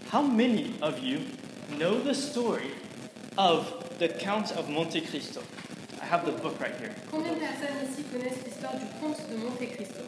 How many of you know the story of the Count of Monte Cristo? I have the book right here. Combien de personnes ici connaissent l'histoire du comte de Monte Cristo?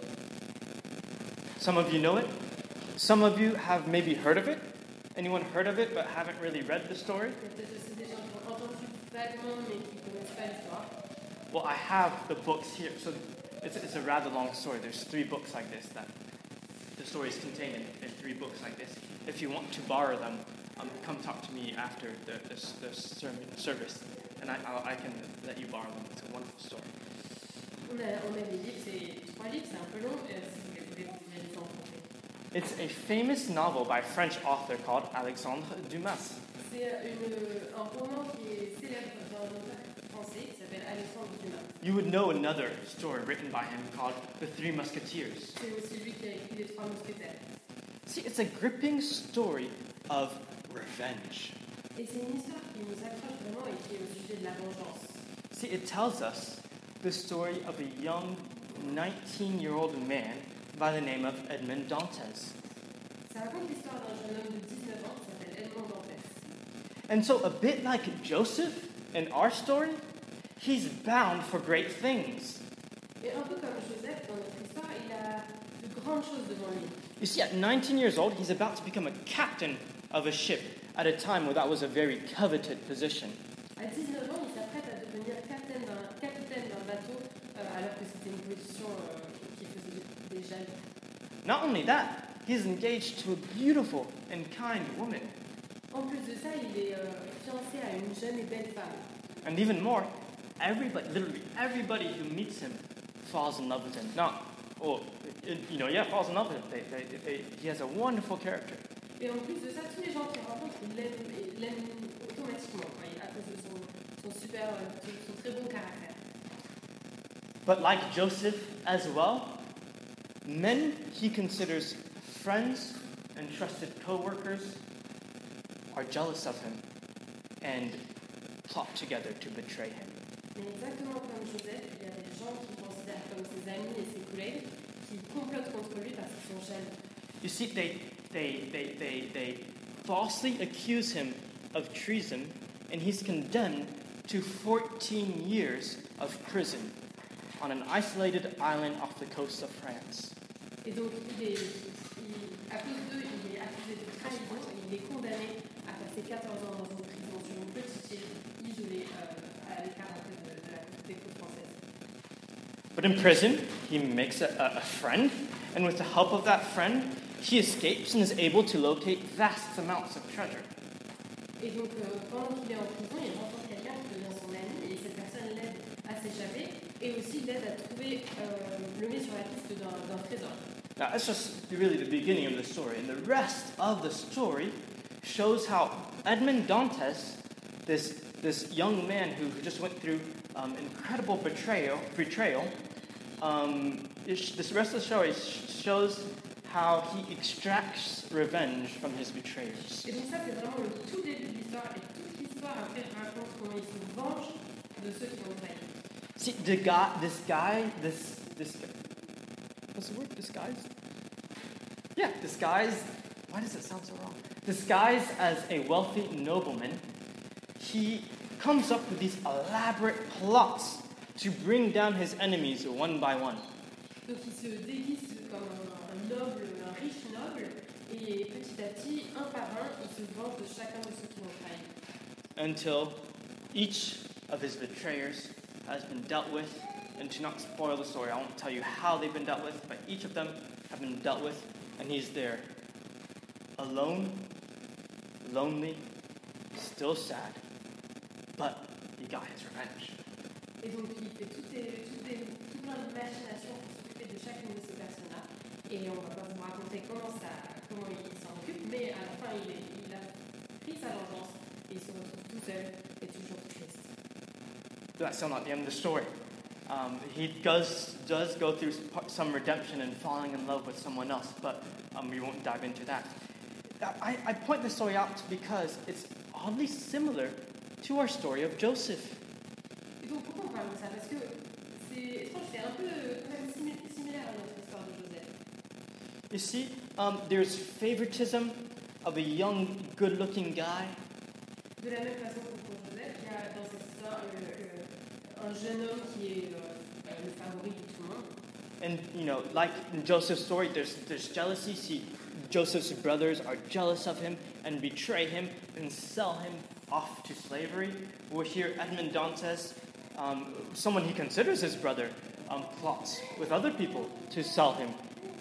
Some of you know it. Some of you have maybe heard of it. Anyone heard of it but haven't really read the story? Il y a peut-être aussi des gens qui ont entendu vaguement mais qui ne connaissent pas l'histoire. Well, I have the books here. So it's a rather long story. There's 3 books like this that the story is contained in 3 books like this. If you want to borrow them, come talk to me after the sermon service, and I can let you borrow them. It's a wonderful story. On a des livres, c'est 3 livres, c'est un peu long, si vous voulez les rencontrer. It's a famous novel by a French author called Alexandre Dumas. C'est un roman qui est célèbre d'un auteur français qui s'appelle Alexandre Dumas. You would know another story written by him called The Three Musketeers. C'est aussi lui qui a écrit Les Trois Mousquetaires. See, it's a gripping story of revenge. Et c'est une histoire qui nous accroche vraiment et qui est au sujet de la vengeance. See, it tells us the story of a young 19-year-old man by the name of Edmond Dantes. Ça raconte l'histoire d'un jeune homme de 19 ans qui s'appelle Edmond Dantes. And so, a bit like Joseph in our story, he's bound for great things. Et un peu comme Joseph dans notre histoire, il a de grandes choses devant lui. You see, at 19 years old, he's about to become a captain of a ship at a time where that was a very coveted position. À 19 ans, il s'apprête à devenir capitaine d'un bateau, alors que c'était une position qui faisait déjà. Not only that, he's engaged to a beautiful and kind woman. En plus de ça, il est fiancé à une jeune et belle femme. And even more, literally everybody who meets him falls in love with him. Falls in love with him. He has a wonderful character. Et en plus de ça, tous les gens qu'il rencontre, ils l'aiment automatiquement, à cause de son très bon caractère. But like Joseph as well, men he considers friends and trusted co-workers are jealous of him and plot together to betray him. Mais exactement comme Joseph, il y a des gens qui considèrent comme ses amis et ses collègues qui complotent contre lui parce qu'ils sont jaloux. You see, they falsely accuse him of treason, and he's condemned to 14 years of prison on an isolated island off the coast of France. Et donc, à cause d'eux, il est accusé de trahison et il est condamné à passer 14 ans dans une prison sur une petite île isolée à l'écart de la côte française. But in prison, he makes a friend, and with the help of that friend, he escapes and is able to locate vast amounts of treasure. Et donc, pendant qu'il est en prison, il rencontre quelqu'un qui devient son ami, et cette personne l'aide à s'échapper, et aussi l'aide à trouver, le met sur la piste d'un trésor. Now, that's just really the beginning of the story, and the rest of the story shows how Edmond Dantes, this young man who just went through incredible betrayal. This rest of the story shows how he extracts revenge from his betrayers. Et donc ça, c'est vraiment le tout début de l'histoire, et toute l'histoire après raconte comment il se venge de ceux qui l'ont trahi. See, this guy, what's the word? Disguised? Yeah, disguised. Why does it sound so wrong? Disguised as a wealthy nobleman, he comes up with these elaborate plots to bring down his enemies one by one. Donc il se déguise comme un noble, un riche noble, et petit à petit, un par un, il se venge de chacun de ceux qui l'ont trahi. Until each of his betrayers has been dealt with. And to not spoil the story, I won't tell you how they've been dealt with, but each of them have been dealt with, and he's there, alone, lonely, still sad, but he got his revenge. Et donc il fait tout plein de machinations pour s'occuper de chacune de ces personnes-là. Et on va pas vous raconter comment il s'en occupe, mais à la fin, il a pris sa vengeance et il se retrouve tout seul et toujours triste. That's still not the end of the story. He does go through some redemption and falling in love with someone else, but we won't dive into that. I point this story out because it's oddly similar to our story of Joseph. Et donc pourquoi on parle de ça? Parce que je pense que c'est un peu quand même similaire à notre histoire de Joseph. You see, there's favoritism of a young, good-looking guy. De la même façon que pour Joseph, il y a dans cette histoire un jeune homme qui est le favori de tout le monde. And, like in Joseph's story, there's jealousy. See, Joseph's brothers are jealous of him and betray him and sell him off to slavery. We're here, Edmond Dantes, someone he considers his brother, plots with other people to sell him,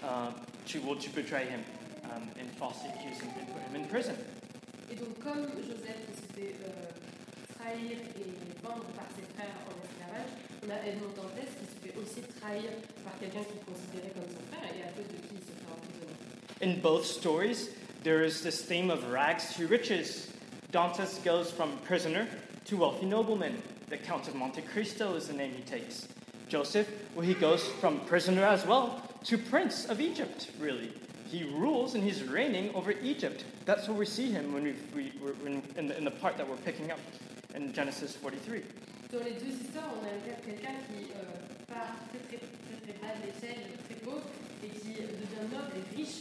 to betray him and falsely accuse him and put him in prison. Et donc, comme Joseph qui se fait trahir et vendre par ses frères en esclavage, on a Edmond Dantes qui se fait aussi trahir par quelqu'un qu'il considérait comme son frère et à cause de qui il se fait emprisonner. In both stories, there is this theme of rags to riches. Dantes goes from prisoner to wealthy nobleman. The Count of Monte Cristo is the name he takes. Joseph, he goes from prisoner as well to prince of Egypt, really. He rules and he's reigning over Egypt. That's where we see him when in the part that we're picking up in Genesis 43. Dans les deux histoires, on a quelqu'un qui part très bas de l'échelle, très pauvre, et qui devient noble et riche.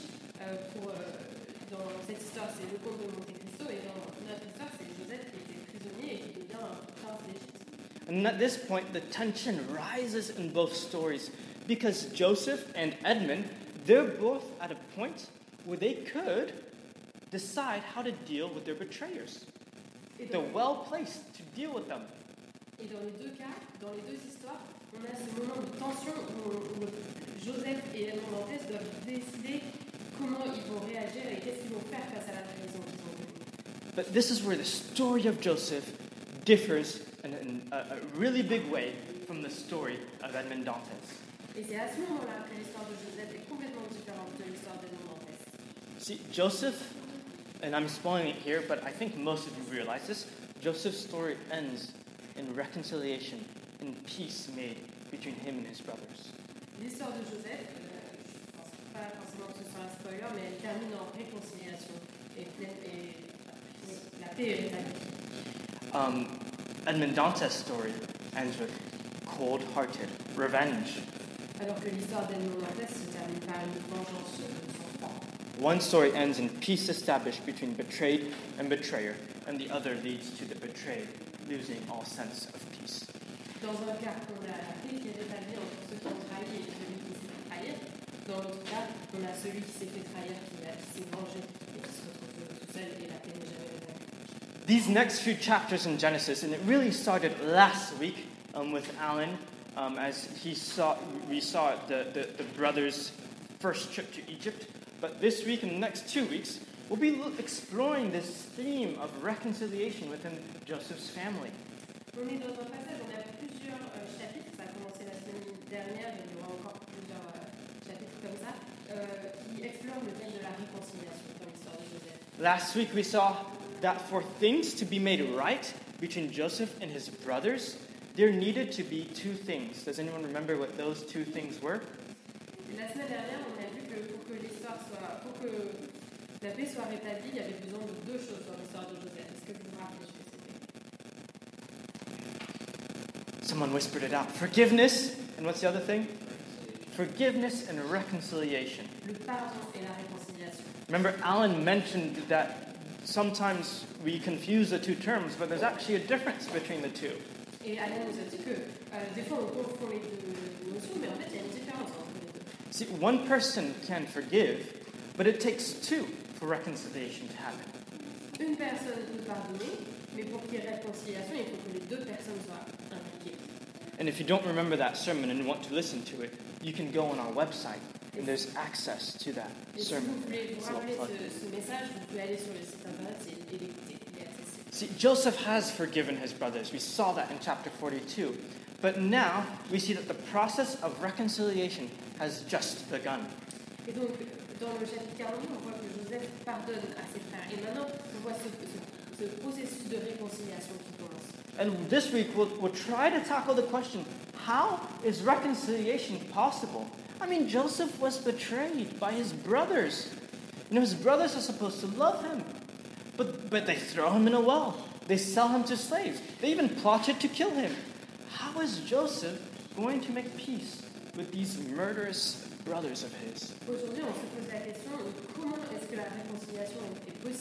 Dans cette histoire, c'est le comte de Monte Cristo, et dans notre histoire, c'est Joseph qui était prisonnier et qui devient un prince d'Égypte. And at this point, the tension rises in both stories because Joseph and Edmund, they're both at a point where they could decide how to deal with their betrayers. They're well placed to deal with them. Et dans les deux cas, dans les deux histoires, on a ce moment de tension où Joseph et Edmond Dantes doivent décider comment ils vont réagir et qu'est-ce qu'ils vont faire face à la trahison qu'ils ont eue. But this is where the story of Joseph differs in a really big way from the story of Edmond Dantes. Et c'est à ce moment-là que l'histoire de Joseph est complètement différente de l'histoire d'Edmond Dantes. See, Joseph, and I'm spoiling it here, but I think most of you realize this, Joseph's story ends in reconciliation, in peace made between him and his brothers. L'histoire de Joseph, je ne pense pas forcément que ce soit un spoiler, mais elle termine en réconciliation et la paix est rétablie. Edmond Dantes' story ends with cold-hearted revenge. Alors que l'histoire d'Edmond Dantes se termine par une vengeance de son frère. One story ends in peace established between betrayed and betrayer, and the other leads to the betrayed losing all sense of peace. Dans un cas, on a la paix qui est rétablie entre ceux qui ont trahi et celui qui s'est fait trahir. Dans l'autre cas, on a celui qui s'est fait trahir, qui s'est vengé et qui se retrouve tout seul et la paix n'est jamais rétablie. These next few chapters in Genesis, and it really started last week with Alan, as we saw the brothers' first trip to Egypt. But this week and the next 2 weeks, we'll be exploring this theme of reconciliation within Joseph's family. On est dans un passage, on a plusieurs chapitres, ça a commencé la semaine dernière, et il y aura encore plusieurs chapitres comme ça, qui explorent le thème de la réconciliation dans l'histoire de Joseph. Last week we saw that for things to be made right between Joseph and his brothers, there needed to be two things. Does anyone remember what those two things were? La semaine dernière, on a vu que pour que la paix soit rétablie, il y avait besoin de deux choses dans l'histoire de Joseph. Est-ce que vous vous rappelez ce que c'était? Someone whispered it out. Forgiveness, and what's the other thing? Forgiveness and reconciliation. Le pardon et la réconciliation. Remember, Alan mentioned that sometimes we confuse the two terms, but there's actually a difference between the two. Et Alain nous a dit que des fois on confond les deux notions, mais en fait il y a une différence entre les deux. See, one person can forgive, but it takes two for reconciliation to happen. Une personne peut pardonner, mais pour qu'il y ait réconciliation, il faut que les deux personnes soient impliquées. And if you don't remember that sermon and want to listen to it, you can go on our website, and there's access to that Et si sermon. vous voulez vous It's a rappeler little plug. ce message, vous pouvez aller sur le site internet et l'écouter. Il est accessible. See, Joseph has forgiven his brothers. We saw that in chapter 42. But now we see that the process of reconciliation has just begun. Et donc, dans le chapitre 42, on voit que Joseph pardonne à ses frères. Et maintenant, on voit ce processus de réconciliation qui commence. And this week we'll try to tackle the question, how is reconciliation possible? I mean, Joseph was betrayed by his brothers. His brothers are supposed to love him. But they throw him in a well. They sell him to slaves. They even plotted to kill him. How is Joseph going to make peace with these murderous brothers of his? Aujourd'hui, on se pose la question de comment est-ce que la réconciliation est possible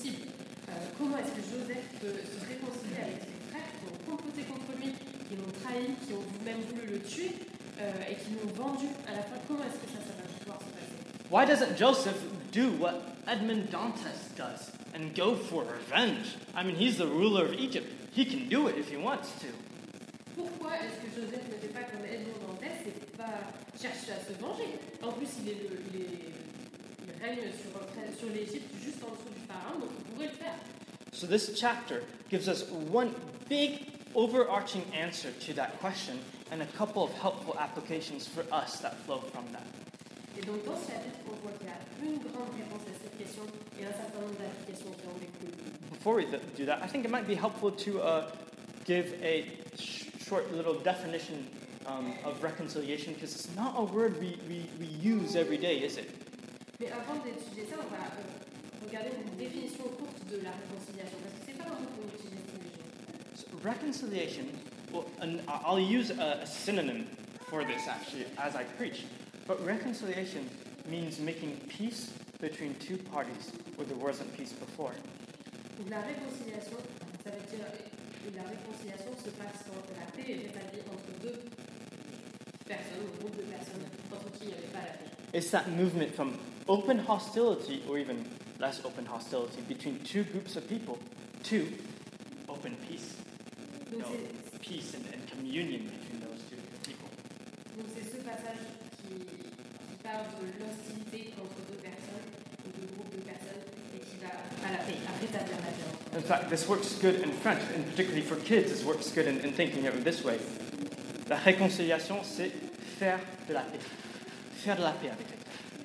comment est-ce que Joseph peut se réconcilier avec ses frères qui ont comploté contre lui, qui l'ont trahi, qui ont même voulu le tuer et qui l'ont vendu à la fin? Comment est-ce que ça va pouvoir se passer? Why doesn't Joseph do what Edmond Dantes does and go for revenge? I mean, he's the ruler of Egypt. He can do it if he wants to. Pourquoi est-ce que Joseph ne fait pas comme Edmond Dantès et pas chercher à se venger? En plus, il règne sur l'Égypte juste en dessous du pharaon, donc il pourrait le faire. So this chapter gives us one big overarching answer to that question and a couple of helpful applications for us that flow from that. Et donc dans ce chapitre, on voit qu'il y a une grande réponse à cette question et un certain nombre d'applications qui en découlent. Before we do that, I think it might be helpful to give a short little definition of reconciliation, because it's not a word we use every day, is it? Mais avant d'étudier ça, on va regarder une définition courte de la réconciliation, parce que c'est pas un mot qu'on utilise tous les jours. So reconciliation, well, I'll use a synonym for this actually as I preach, but reconciliation means making peace between two parties where there wasn't peace before. Donc la réconciliation, ça veut dire que la réconciliation se passe quand la paix est rétablie entre deux personnes, un groupe de personnes entre qui il n'y avait pas la paix. It's that movement from open hostility, or even less open hostility, between two groups of people to open peace. Donc Peace and communion between those two people. Donc c'est ce passage qui parle de l'hostilité entre deux personnes ou deux groupes de personnes et qui va à la paix, à rétablir la paix. In fact, this works good in French, and particularly for kids, this works good in thinking of it this way. La réconciliation, c'est faire de la paix. Faire de la paix avec quelqu'un.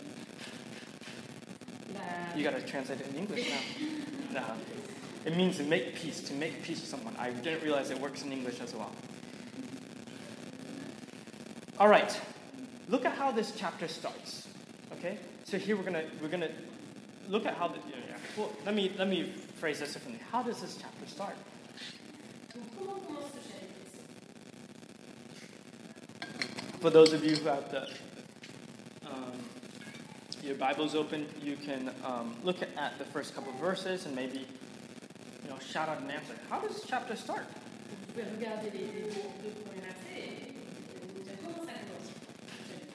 You got to translate it in English now. No. It means to make peace with someone. I didn't realize it works in English as well. All right, look at how this chapter starts. Okay, so here we're gonna look at how well, let me phrase this differently. How does this chapter start? Donc comment commence ce chapitre? For those of you who have your Bibles open, you can look at the first couple of verses and maybe shout out an answer. How does this chapter start? Vous pouvez regarder les deux premiers versets et vous dire comment ça commence. Chapitre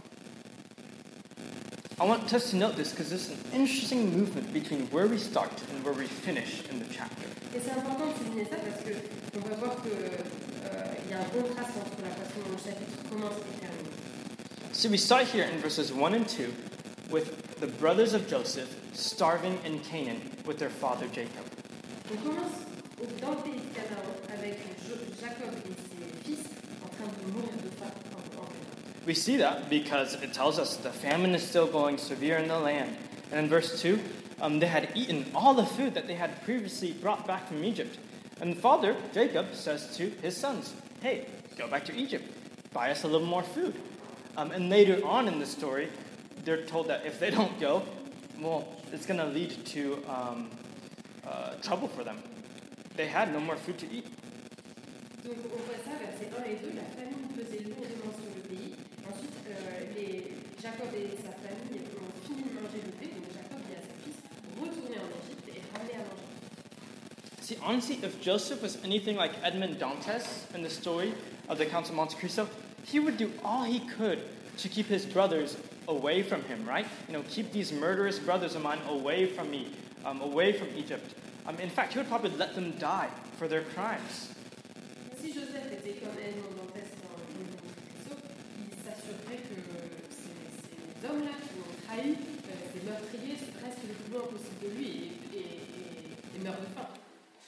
43. I want us to note this because this is an interesting movement between where we start and where we finish in the chapter. Et c'est important de souligner ça parce que on va voir que il y a un contraste entre la façon dont le chapitre commence et termine. So we start here in verses 1 and 2 with the brothers of Joseph starving in Canaan with their father Jacob. On commence dans le pays de Canaan avec Jacob et ses fils en train de mourir de faim en Canaan. We see that because it tells us the famine is still going severe in the land. And in verse 2, they had eaten all the food that they had previously brought back from Egypt. And the father, Jacob, says to his sons, hey, go back to Egypt. Buy us a little more food. And later on in the story, they're told that if they don't go, well, it's going to lead to trouble for them. They had no more food to eat. Donc on voit ça, versets 1 et 2, la famine pesait lourdement sur le pays. Ensuite, Jacob et sa famille ont fini de manger le blé, donc Jacob dit à ses fils, retournez en Égypte et ramenez à manger. See, honestly, if Joseph was anything like Edmond Dantes in the story of the Count of Monte Cristo, he would do all he could to keep his brothers away from him, right? Keep these murderous brothers of mine away from me, away from Egypt. In fact, he would probably let them die for their crimes. Si Joseph était comme Edmond Dantès dans le livre de Cristo, il s'assurerait que ces hommes-là qui l'ont trahi, ces meurtriers, restent le plus loin possible de lui et meurent de faim.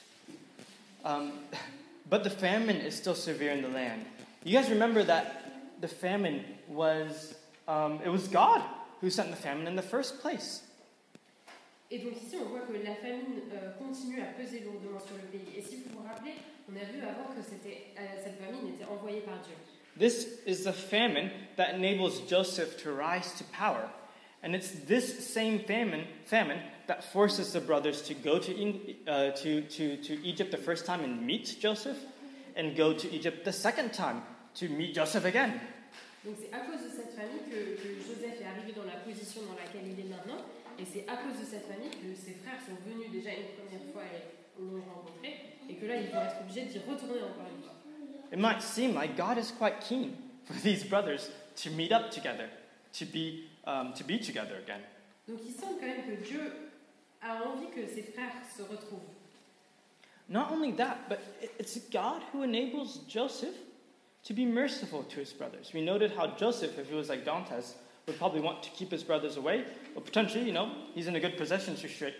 But the famine is still severe in the land. You guys remember that the famine was, it was God who sent the famine in the first place. Et donc ici, on voit que la famine continue à peser lourdement sur le pays. Et si vous vous rappelez, on a vu avant que cette famine était envoyée par Dieu. This is the famine that enables Joseph to rise to power. And it's this same famine that forces the brothers to go to Egypt the first time and meet Joseph, and go to Egypt the second time to meet Joseph again. Donc c'est à cause de cette famine que Joseph est arrivé dans la position dans laquelle il est maintenant. Et c'est à cause de cette famille que ses frères sont venus déjà une première fois et l'ont rencontré, et que là, ils vont être obligés d'y retourner encore une fois. It might seem like God is quite keen for these brothers to meet up together, to be together again. Donc il semble quand même que Dieu a envie que ses frères se retrouvent. Not only that, but it's God who enables Joseph to be merciful to his brothers. We noted how Joseph, if he was like Dantes, would probably want to keep his brothers away, but potentially, he's in a good position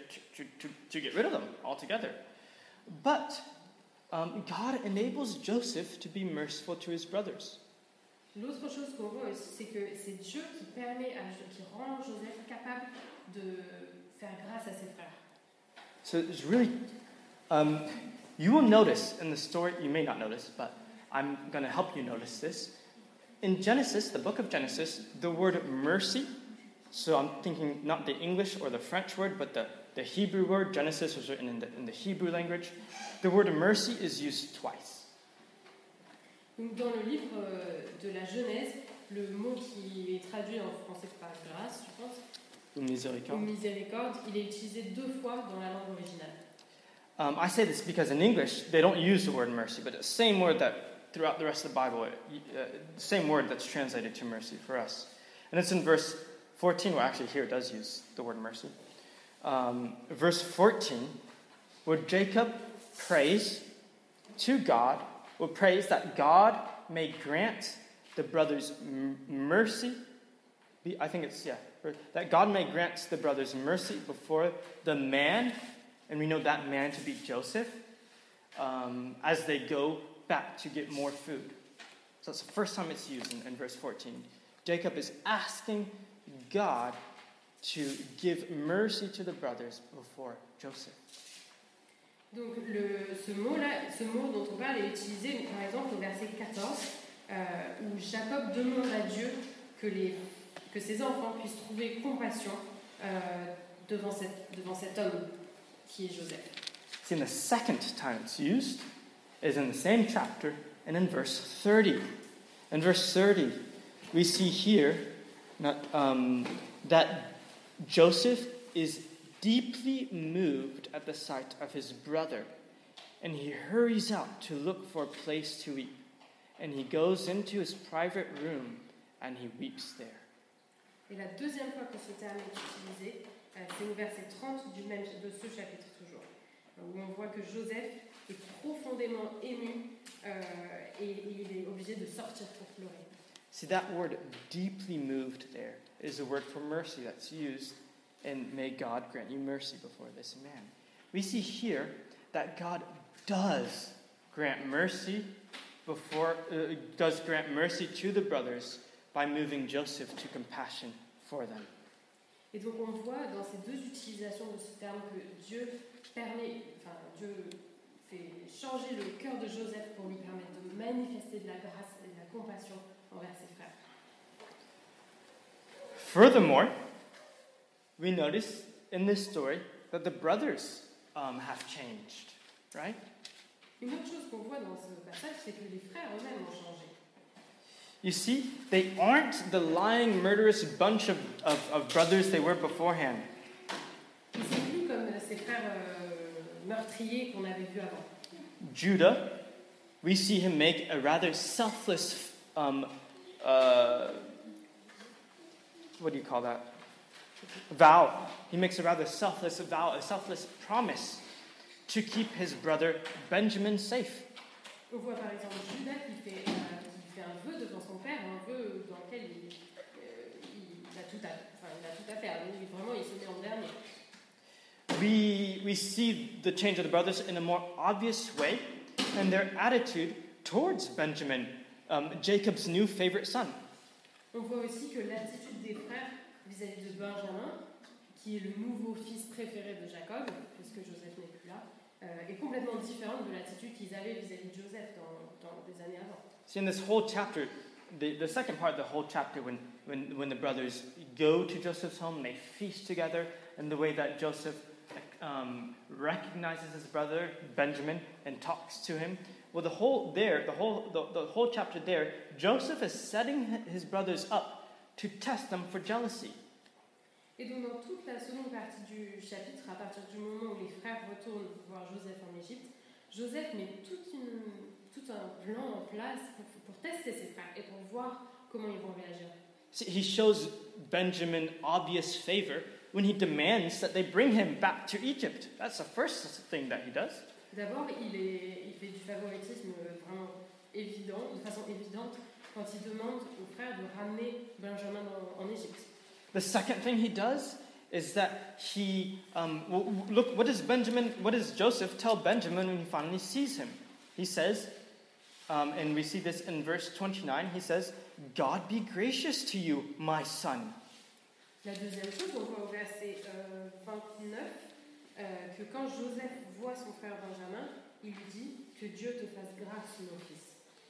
to get rid of them altogether. But God enables Joseph to be merciful to his brothers. L'autre chose qu'on voit aussi, c'est que c'est Dieu qui rend Joseph capable de faire grâce à ses frères. So it's really, you will notice in the story, you may not notice, but I'm going to help you notice this. In Genesis, the book of Genesis, the word mercy, so I'm thinking not the English or the French word, but the Hebrew word. Genesis was written in the Hebrew language. The word mercy is used twice. Donc dans le livre de la Genèse, le mot qui est traduit en français par grâce, je pense, ou miséricorde, il est utilisé 2 fois dans la langue originale. I say this because in English, they don't use the word mercy, but the same word that throughout the rest of the Bible, the same word that's translated to mercy for us. And it's in verse 14, well actually here it does use the word mercy. Verse 14, where Jacob prays to God, or prays that God may grant the brothers mercy. I think it's, that God may grant the brothers mercy before the man, and we know that man to be Joseph, as they go back to get more food. So that's the first time it's used in verse 14. Jacob is asking God to give mercy to the brothers before Joseph. Donc ce mot dont on parle est utilisé par exemple au verset 14, où Jacob demande à Dieu que ses enfants puissent trouver compassion devant cet homme qui est Joseph. See, and the second time it's used is in the same chapter and in verse 30. In verse 30, we see here that Joseph is deeply moved at the sight of his brother, and he hurries out to look for a place to weep. And he goes into his private room and he weeps there. Et la deuxième fois que ce terme est utilisé, c'est au verset 30 de ce chapitre toujours, où on voit que Joseph est profondément ému et il est obligé de sortir pour pleurer. See, that word deeply moved there is a word for mercy that's used in may God grant you mercy before this man. We see here that God does grant mercy to the brothers by moving Joseph to compassion for them. Et donc on voit dans ces deux utilisations de ce terme que Dieu fait changer le cœur de Joseph pour lui permettre de manifester de la grâce et de la compassion envers ses frères. Furthermore, we notice in this story that the brothers have changed, right? Une autre chose qu'on voit dans ce passage, c'est que les frères eux-mêmes ont changé. You see, they aren't the lying, murderous bunch of brothers they were beforehand. Ils sont plus comme ces frères meurtriers qu'on avait vus avant. Judah, we see him make a rather selfless, what do you call that? Vow. He makes a rather selfless vow, a selfless promise to keep his brother Benjamin safe. On voit par exemple Judas qui fait un vœu devant son père, un vœu dans lequel il a tout à faire. Donc vraiment, il se met en dernier. We see the change of the brothers in a more obvious way and their attitude towards Benjamin, Jacob's new favorite son. On voit aussi que l'attitude des frères vis-à-vis de Benjamin, qui est le nouveau fils préféré de Jacob, puisque Joseph n'est plus là, est complètement différente de l'attitude qu'ils avaient vis-à-vis de Joseph dans des années avant. See, in this whole chapter, the second part of the whole chapter, when the brothers go to Joseph's home, they feast together, and the way that Joseph recognizes his brother Benjamin and talks to him. Well, the whole chapter there, Joseph is setting his brothers up to test them for jealousy. Et donc dans toute la seconde partie du chapitre, à partir du moment où les frères retournent voir Joseph en Égypte, Joseph met tout un plan en place pour tester ses frères et pour voir comment ils vont réagir. See, he shows Benjamin obvious favor when he demands that they bring him back to Egypt. That's the first thing that he does. D'abord, il fait du favoritisme vraiment évident, de façon évidente, quand il demande aux frères de ramener Benjamin en Égypte. The second thing he does is that he look. What does Joseph tell Benjamin when he finally sees him? He says, and we see this in verse 29. He says, "God be gracious to you, my son." La deuxième chose, on voit au verset 29 que quand Joseph voit son frère Benjamin, il lui dit que Dieu te fasse grâce, mon fils.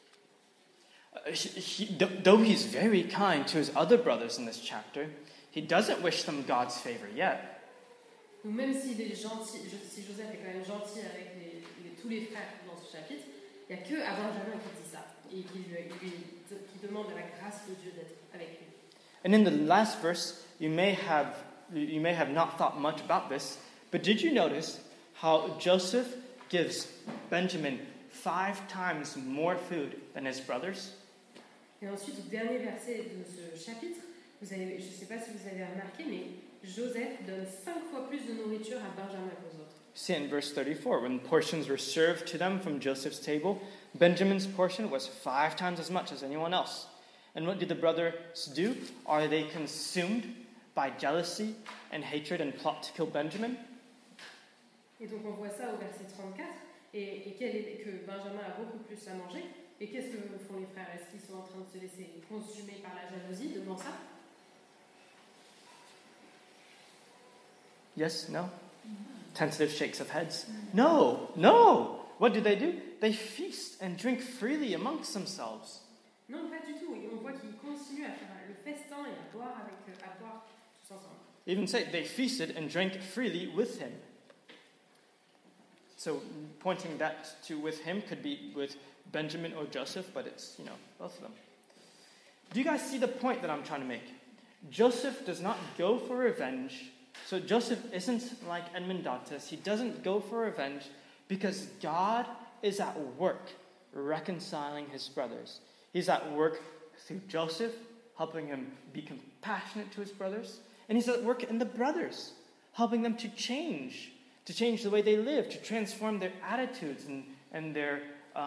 Though he's very kind to his other brothers in this chapter, he doesn't wish them God's favor yet. Donc même s'il est gentil, si Joseph est quand même gentil avec tous les frères dans ce chapitre, il n'y a que à Benjamin qui dit ça et qui demande la grâce de Dieu d'être avec lui. And in the last verse, you may have not thought much about this, but did you notice how Joseph gives Benjamin 5 times more food than his brothers? Et ensuite, au dernier verset de ce chapitre, je ne sais pas si vous avez remarqué, mais Joseph donne 5 fois plus de nourriture à Benjamin qu'aux autres. See in verse 34, when portions were served to them from Joseph's table, Benjamin's portion was 5 times as much as anyone else. And what did the brothers do? Are they consumed by jealousy and hatred and plot to kill Benjamin? Et donc on voit ça au verset 34, et que Benjamin a beaucoup plus à manger. Et qu'est-ce que font les frères? Est-ce qu'ils sont en train de se laisser consumer par la jalousie devant ça? Yes? No? Tentative shakes of heads. No! What do? They feast and drink freely amongst themselves. Non, pas du tout. Et on voit qu'ils continuent à faire le festin et à boire tous ensemble. Even say they feasted and drank freely with him. So pointing that to with him could be with Benjamin or Joseph, but it's, both of them. Do you guys see the point that I'm trying to make? Joseph does not go for revenge. So Joseph isn't like Edmund Dantes. He doesn't go for revenge because God is at work reconciling his brothers. He's at work through Joseph, helping him be compassionate to his brothers. And he's at work in the brothers, helping them to change the way they live, to transform their attitudes and their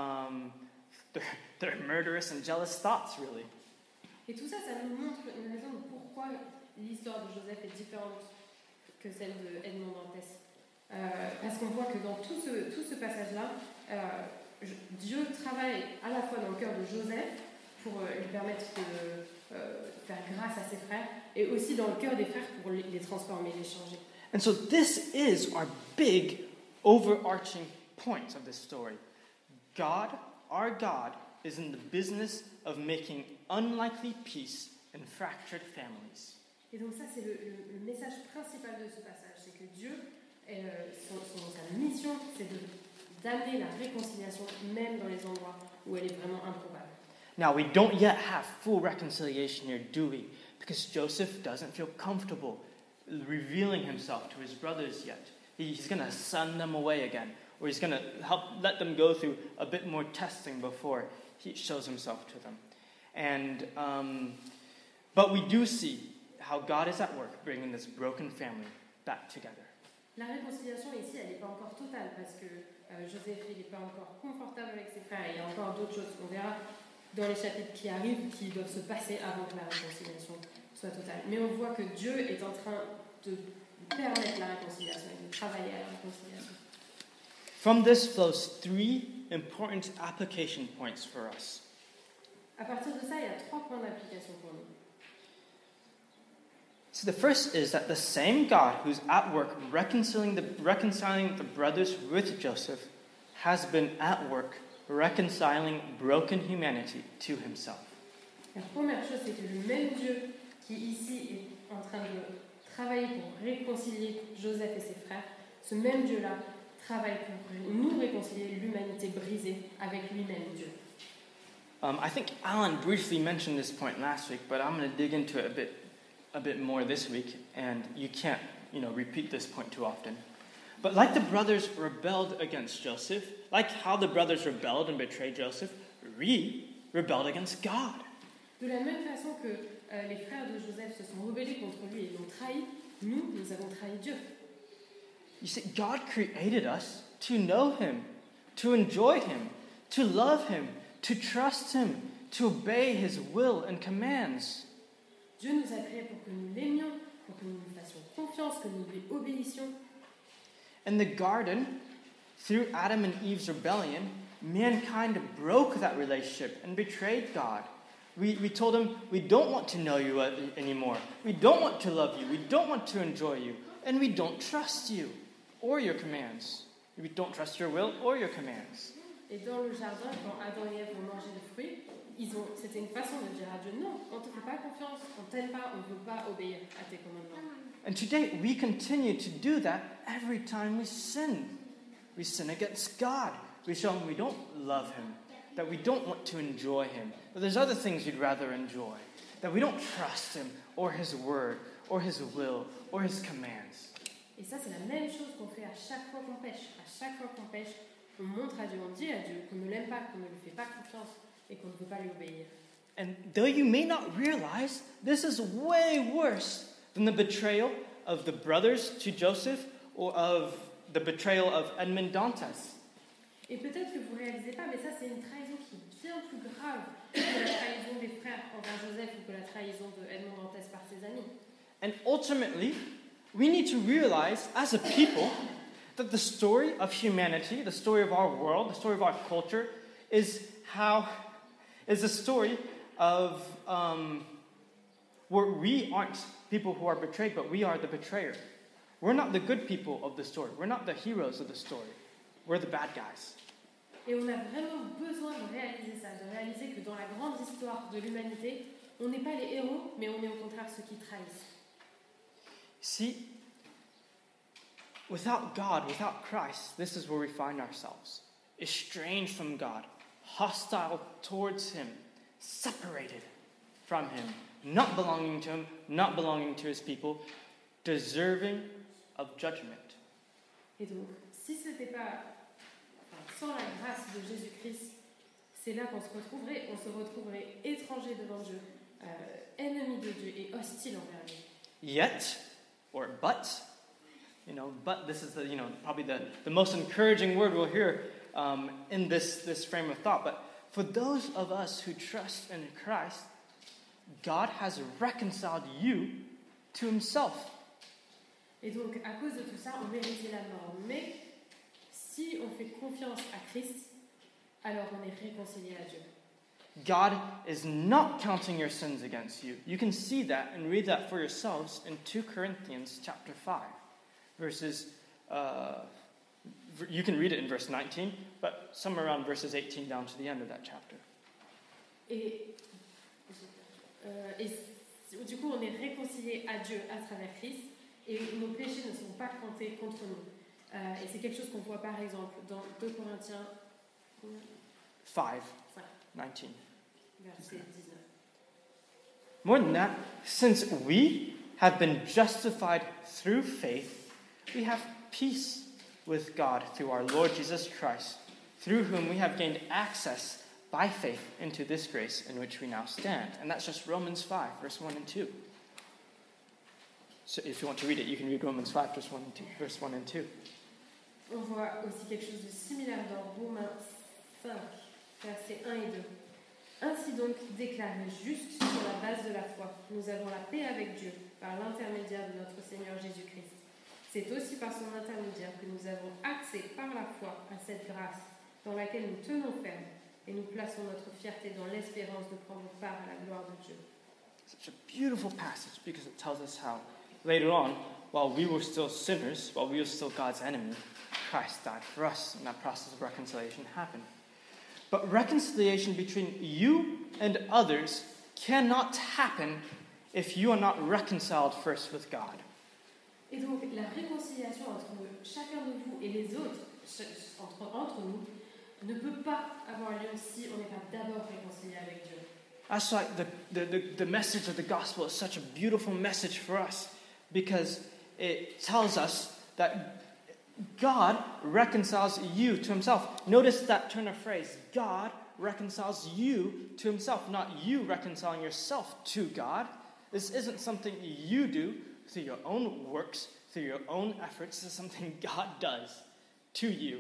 murderous and jealous thoughts, really. Et tout ça, ça nous montre une raison de pourquoi l'histoire de Joseph est différente que celle de Edmond Dantes. Parce qu'on voit que dans tout ce passage-là, Dieu travaille à la fois dans le cœur de Joseph pour lui permettre de faire grâce à ses frères, et aussi dans le cœur des frères pour les transformer, les changer. And so this is our big overarching point of this story. God, our God, is in the business of making unlikely peace in fractured families. Et donc ça, c'est le message principal de ce passage, c'est que Dieu, sa mission, c'est d'amener la réconciliation même dans les endroits où elle est vraiment improbable. Now, we don't yet have full reconciliation here, do we? Because Joseph doesn't feel comfortable revealing himself to his brothers yet. He's going to send them away again, or he's going to let them go through a bit more testing before he shows himself to them. And but we do see how God is at work bringing this broken family back together. La réconciliation ici, elle n'est pas encore totale parce que Joseph, il n'est pas encore confortable avec ses frères. Il y a encore d'autres choses qu'on verra dans les chapitres qui arrivent qui doivent se passer avant que la réconciliation soit totale. Mais on voit que Dieu est en train de permettre la réconciliation et de travailler à la réconciliation. From this flows 3 important application points for us. À partir de ça, il y a 3 points d'application pour nous. So the first is that the same God who's at work reconciling the brothers with Joseph has been at work reconciling broken humanity to himself. La première chose, c'est que le même Dieu qui ici est en train de travailler pour réconcilier Joseph et ses frères, ce même Dieu-là travaille pour nous réconcilier l'humanité brisée avec lui-même, Dieu. I think Alan briefly mentioned this point last week, but I'm going to dig into it a bit more this week, and you can't, repeat this point too often. But like the brothers rebelled against Joseph, like how the brothers rebelled and betrayed Joseph, we rebelled against God. De la même façon que les frères de Joseph se sont rebellés contre lui et l'ont trahi, nous avons trahi Dieu. You see, God created us to know Him, to enjoy Him, to love Him, to trust Him, to obey His will and commands. Dieu nous a créés pour que nous l'aimions, pour que nous lui fassions confiance, que nous lui obéissions. In the garden, through Adam and Eve's rebellion, mankind broke that relationship and betrayed God. We told him, we don't want to know you anymore. We don't want to love you. We don't want to enjoy you. And we don't trust you or your commands. We don't trust your will or your commands. Et dans le jardin, quand Adam et Ève ont mangé le fruit, c'était une façon de dire à Dieu, non, on ne te fait pas confiance, on ne t'aime pas, on ne veut pas obéir à tes commandements. And today we continue to do that every time we sin. We sin against God. We show Him we don't love Him, that we don't want to enjoy Him, that there's other things we'd rather enjoy, that we don't trust Him or His word or His will or His commands. Et ça, c'est la même chose qu'on fait à chaque fois qu'on pêche. À chaque fois qu'on pêche, on montre à Dieu, on dit à Dieu qu'on ne l'aime pas, qu'on ne lui fait pas confiance et qu'on ne veut pas lui obéir. And though you may not realize, this is way worse than the betrayal of the brothers to Joseph or of the betrayal of Edmond Dantes. Et peut-être que vous ne réalisez pas, mais ça, c'est une trahison qui est bien plus grave que la trahison des frères envers Joseph ou que la trahison de Edmond Dantes par ses amis. And ultimately, we need to realize as a people that the story of humanity, the story of our world, the story of our culture, is a story of where we aren't people who are betrayed, but we are the betrayer. We're not the good people of the story. We're not the heroes of the story. We're the bad guys. Et on a vraiment besoin de réaliser ça, de réaliser que dans la grande histoire de l'humanité, on n'est pas les héros, mais on est au contraire ceux qui trahissent. See, without God, without Christ, this is where we find ourselves. Estranged from God, hostile towards Him, separated from Him, not belonging to Him, not belonging to His people, deserving of judgment. Et donc, si ce n'était pas sans la grâce de Jésus-Christ, c'est là qu'on se retrouverait étranger devant Dieu, ennemi de Dieu et hostile envers lui. Yet, or but this is probably the most encouraging word we'll hear in this frame of thought. But for those of us who trust in Christ, God has reconciled you to Himself. Et donc, à cause de tout ça, on méritait la mort. Mais si on fait confiance à Christ, alors on est réconcilié à Dieu. God is not counting your sins against you. You can see that and read that for yourselves in 2 Corinthians chapter 5, verses. You can read it in verse 19, but somewhere around verses 18 down to the end of that chapter. Et du coup, on est réconcilié à Dieu à travers Christ, et nos péchés ne sont pas comptés contre nous. Et c'est quelque chose qu'on voit par exemple dans 2 Corinthiens 5, 19. Verset 19. More than that, since we have been justified through faith, we have peace with God through our Lord Jesus Christ, through whom we have gained access by faith into this grace in which we now stand. And that's just Romans 5, verse 1 and 2. So if you want to read it, you can read Romans 5, verse 1 and 2. On voit aussi quelque chose de similaire dans Romains 5, versets 1 et 2. Ainsi donc, déclarés justes sur la base de la foi, nous avons la paix avec Dieu par l'intermédiaire de notre Seigneur Jésus-Christ. C'est aussi par son intermédiaire que nous avons accès par la foi à cette grâce dans laquelle nous tenons ferme et nous plaçons notre fierté dans l'espérance de prendre part à la gloire de Dieu. Such a beautiful passage because it tells us how later on, while we were still sinners, while we were still God's enemy, Christ died for us, and that process of reconciliation happened. But reconciliation between you and others cannot happen if you are not reconciled first with God. Et donc, la réconciliation entre chacun de vous et les autres, entre nous, ne peut pas avoir lieu si on n'est pas d'abord réconcilié avec Dieu. That's why the message of the gospel is such a beautiful message for us, because it tells us that God reconciles you to himself. Notice that turn of phrase, God reconciles you to himself, not you reconciling yourself to God. This isn't something you do through your own works, through your own efforts. This is something God does to you.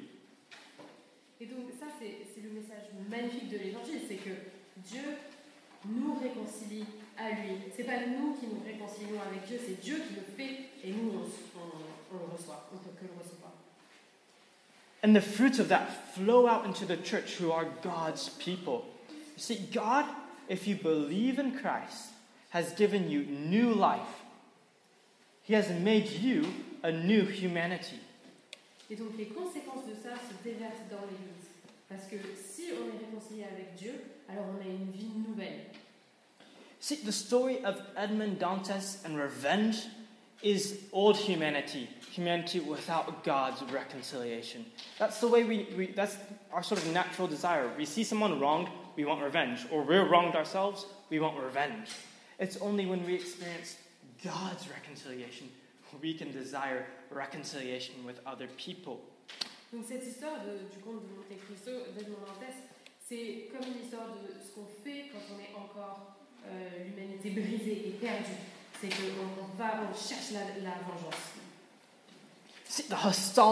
Et donc ça, c'est le message magnifique de l'Évangile, c'est que Dieu nous réconcilie à lui. C'est pas nous qui nous réconcilions avec Dieu, c'est Dieu qui le fait et nous on le reçoit, on peut que le recevoir. And the fruits of that flow out into the church, who are God's people. You see, God, if you believe in Christ, has given you new life. He has made you a new humanity. Et donc les conséquences de ça se déversent dans l'Église. Parce que si on est réconcilié avec Dieu, alors on a une vie nouvelle. See, the story of Edmond Dantes and revenge is old humanity. Humanity without God's reconciliation. That's the way that's our sort of natural desire. We see someone wronged, we want revenge. Or we're wronged ourselves, we want revenge. It's only when we experience God's reconciliation we can desire reconciliation with other people. Donc cette histoire du conte de Monte Cristo, d'Edmond Dantes, c'est comme une histoire de ce qu'on fait quand on est encore l'humanité brisée et perdue. C'est qu'on cherche la vengeance. See, the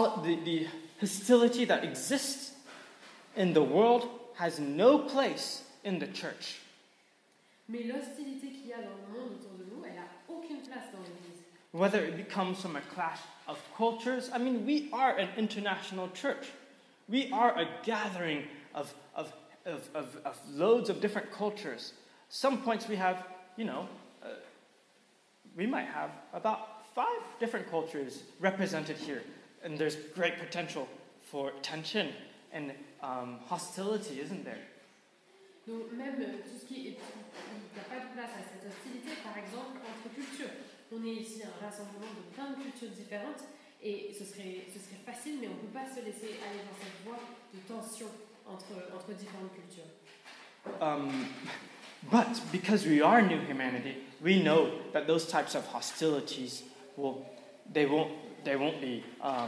hostility that exists in the world has no place in the church. Mais l'hostilité qu'il y a dans le monde autour de nous, elle n'a aucune place dans l'Église. Whether it comes from a clash of cultures, I mean, we are an international church. We are a gathering of loads of different cultures. Some points we have, we might have about 5 different cultures represented here. And there's great potential for tension and hostility, isn't there? Donc même tout ce qui est, il n'y a pas de place à cette hostilité, par exemple, entre cultures. On est ici un rassemblement de plein de cultures différentes et ce serait facile, mais on ne peut pas se laisser aller dans cette voie de tension entre différentes cultures. But because we are new humanity, we know that those types of hostilities won't be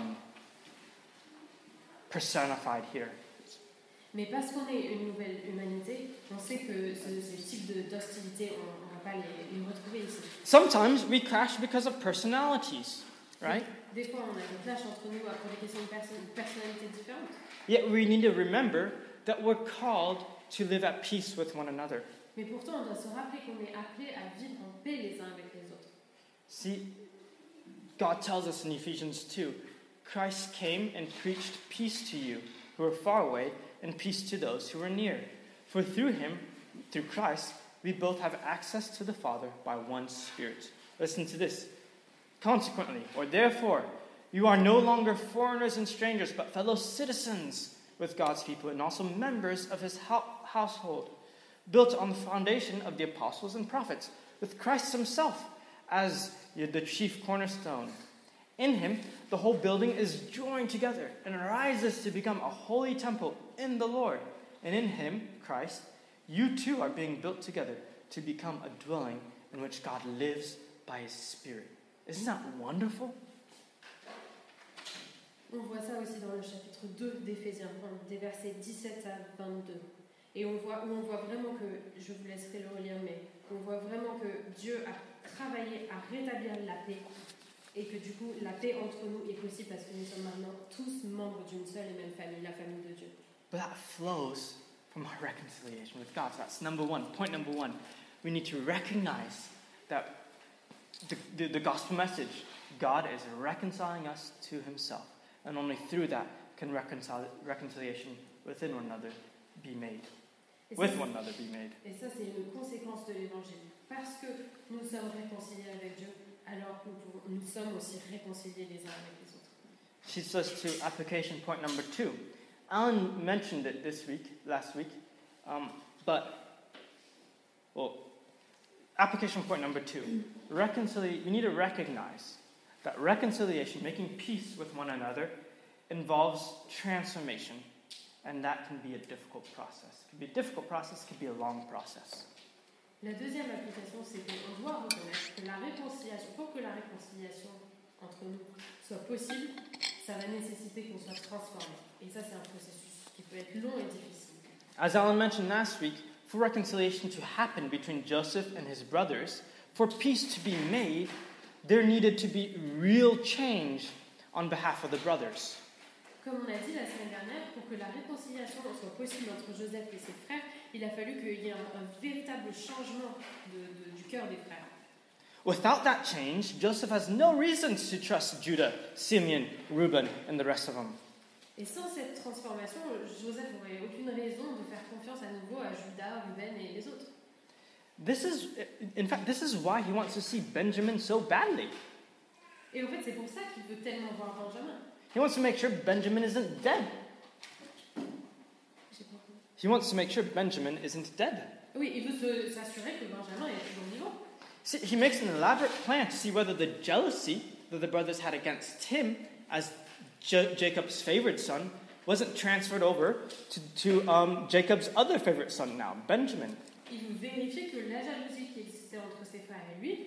personified here. Mais parce qu'on est une nouvelle humanité, on sait que ce type d'hostilité, on ne va pas les retrouver ici. Sometimes we clash because of personalities, right? Des fois, on a des clashs entre nous à cause des questions de personnalités différentes. Yet we need to remember that we're called to live at peace with one another. Mais pourtant, on doit se rappeler qu'on est appelés à vivre en paix les uns avec les autres. See, God tells us in Ephesians 2, Christ came and preached peace to you who are far away, and peace to those who are near. For through him, through Christ, we both have access to the Father by one Spirit. Listen to this. Consequently, or therefore, you are no longer foreigners and strangers, but fellow citizens with God's people and also members of his household, built on the foundation of the apostles and prophets, with Christ himself as the chief cornerstone. In him, the whole building is joined together and rises to become a holy temple in the Lord. And in him, Christ, you too are being built together to become a dwelling in which God lives by his Spirit. Isn't that wonderful? On voit ça aussi dans le chapitre 2 d'Éphésiens, des versets 17 à 22. Et on voit vraiment que, je vous laisserai le relire, mais on voit vraiment que Dieu a travaillé à rétablir la paix. Et que du coup, la paix entre nous est possible parce que nous sommes maintenant tous membres d'une seule et même famille, la famille de Dieu. But that flows from our reconciliation with God. So that's number one. Point number one. We need to recognize that the gospel message, God is reconciling us to himself. And only through that can reconciliation within one another be made. With one another be made. Et ça, c'est une conséquence de l'évangile. Parce que nous sommes réconciliés avec Dieu, alors nous sommes aussi réconciliés les uns avec les autres. She says to application point number 2. Alan mentioned it last week, application point number 2. We need to recognize that reconciliation, making peace with one another, involves transformation, and that can be a difficult process. It can be a difficult process, it can be a long process. La deuxième application, c'est qu'on doit reconnaître que la réconciliation, pour que la réconciliation entre nous soit possible, ça va nécessiter qu'on soit transformé. Et ça, c'est un processus qui peut être long et difficile. As Alan mentioned last week, for reconciliation to happen between Joseph and his brothers, for peace to be made, there needed to be real change on behalf of the brothers. Comme on a dit la semaine dernière, pour que la réconciliation soit possible entre Joseph et ses frères, il a fallu qu'il y ait un véritable changement du cœur des frères. Without that change, Joseph has no reason to trust Judah, Simeon, Reuben, and the rest of them. Et sans cette transformation, Joseph n'aurait aucune raison de faire confiance à nouveau à Judas, Ruben et les autres. This is why he wants to see Benjamin so badly. Et en fait, c'est pour ça qu'il veut tellement voir Benjamin. He wants to make sure Benjamin isn't dead. He wants to make sure Benjamin isn't dead. Oui, il veut s'assurer que Benjamin est toujours vivant. See, he makes an elaborate plan to see whether the jealousy that the brothers had against him as Jacob's favorite son wasn't transferred over to Jacob's other favorite son now, Benjamin. Il veut vérifier que la jalousie qui existait entre ses frères et lui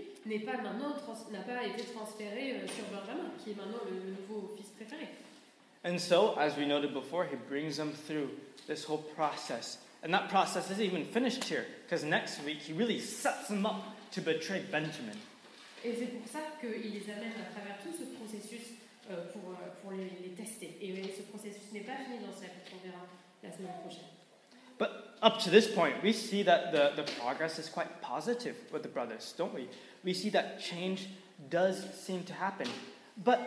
n'a pas été transférée sur Benjamin, qui est maintenant le nouveau fils préféré. And so, as we noted before, he brings them through this whole process. And that process isn't even finished here, because next week he really sets them up to betray Benjamin. Et c'est pour ça qu'il les amène à travers tout ce processus pour les tester. Et ce processus n'est pas fini dans ce chapitre, on verra la semaine prochaine. But up to this point, we see that the progress is quite positive with the brothers, don't we? We see that change does seem to happen. But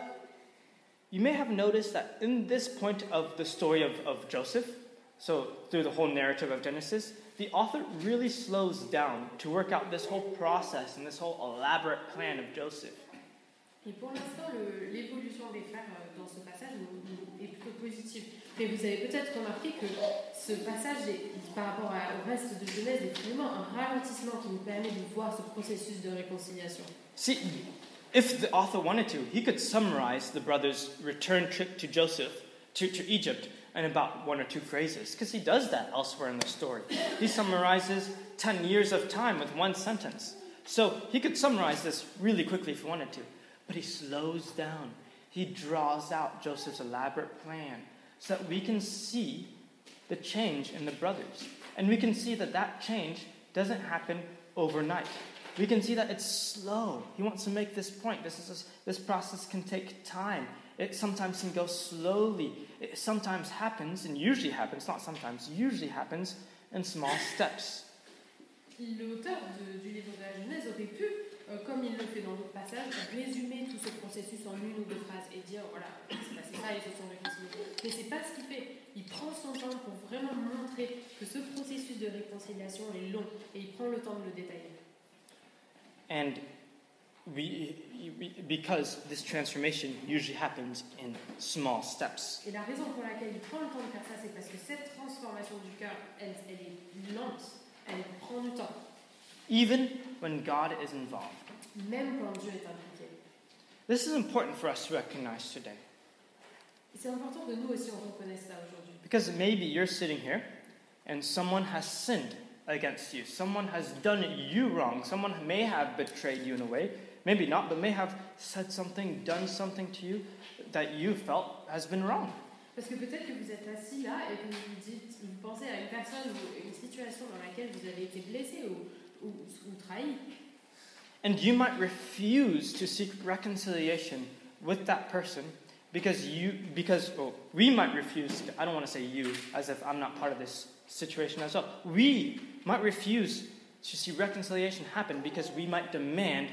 you may have noticed that in this point of the story of Joseph, so through the whole narrative of Genesis, the author really slows down to work out this whole process and this whole elaborate plan of Joseph. Et pour l'instant, l'évolution des frères dans ce passage est plutôt positive. Mais vous avez peut-être remarqué que ce passage, par rapport au reste de Genèse, est finalement un ralentissement qui nous permet de voir ce processus de réconciliation. See, if the author wanted to, he could summarize the brothers' return trip to Joseph, to Egypt, in about one or two phrases, because he does that elsewhere in the story. He summarizes 10 years of time with one sentence. So he could summarize this really quickly if he wanted to. But he slows down. He draws out Joseph's elaborate plan so that we can see the change in the brothers. And we can see that that change doesn't happen overnight. We can see that it's slow. He wants to make this point. This process can take time. It sometimes can go slowly. It sometimes happens, and usually happens, not sometimes, usually happens in small steps. L'auteur du livre de la Genèse aurait pu, comme il le fait dans d'autres passages, résumer tout ce processus en une ou deux phrases et dire voilà, il s'est passé ça, ils se sont réconciliés. Mais c'est pas ce qu'il fait. Il prend son temps pour vraiment montrer que ce processus de réconciliation est long et il prend le temps de le détailler. And because this transformation usually happens in small steps. Et la raison pour laquelle il prend le temps de faire ça, c'est parce que cette transformation du cœur, elle est lente, elle prend du temps. Even when God is involved. Même quand Dieu est impliqué. This is important for us to recognize today. C'est important de nous aussi on reconnaisse ça aujourd'hui. Because maybe you're sitting here and someone has sinned against you. Someone has done you wrong. Someone may have betrayed you in a way. Maybe not, but may have said something, done something to you that you felt has been wrong. Parce que peut-être que vous êtes assis là et que vous pensez à une personne ou une situation dans laquelle vous avez été blessé ou trahi. And you might refuse to seek reconciliation with that person because we might refuse, I don't want to say you, as if I'm not part of this situation as well. We might refuse to see reconciliation happen because we might demand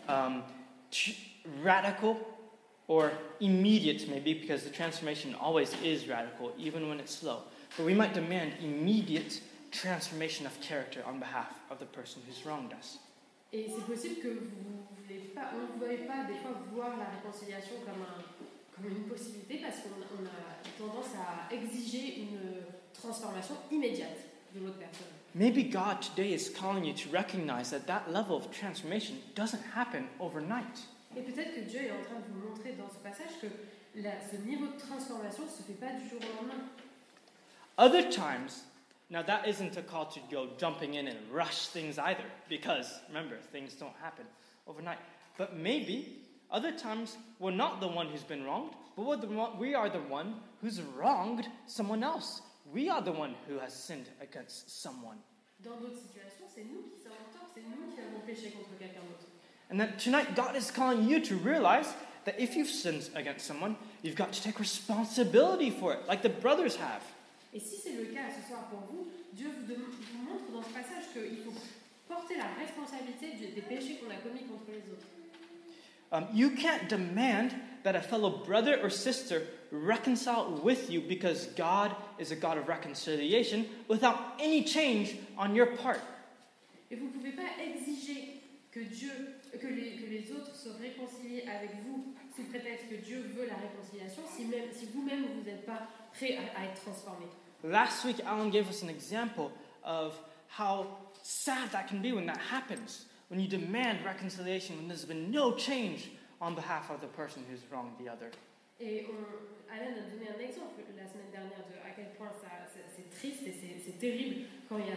radical or immediate, maybe, because the transformation always is radical, even when it's slow. But we might demand immediate transformation of character on behalf of the person who's wronged us. Et c'est possible que on ne veuille pas des fois voir la réconciliation comme une possibilité parce qu'on a tendance à exiger une transformation immédiate de l'autre personne. Maybe God today is calling you to recognize that level of transformation doesn't happen overnight. Et peut-être que Dieu est en train de vous montrer dans ce passage que ce niveau de transformation ne se fait pas du jour au lendemain. Other times, Now, that isn't a call to go jumping in and rush things either, because, remember, things don't happen overnight. But maybe other times we're not the one who's been wronged, but we are the one who's wronged someone else. We are the one who has sinned against someone. Dans d'autres situations, c'est nous qui sommes en tort, c'est nous qui avons péché contre quelqu'un d'autre. And then tonight, God is calling you to realize that if you've sinned against someone, you've got to take responsibility for it, like the brothers have. Et si c'est le cas ce soir pour vous, Dieu vous montre dans ce passage qu'il faut porter la responsabilité des péchés qu'on a commis contre les autres. You can't demand that a fellow brother or sister reconcile with you because God is a God of reconciliation without any change on your part. Et vous ne pouvez pas exiger que les autres se réconcilient avec vous sous prétexte que Dieu veut la réconciliation si vous-même vous n'êtes pas prêt à être transformé. Last week, Alan gave us an example of how sad that can be when that happens. When you demand reconciliation, when there's been no change on behalf of the person who's wronged the other. Et Alan a donné un exemple la semaine dernière de à quel point c'est triste et c'est terrible quand il y a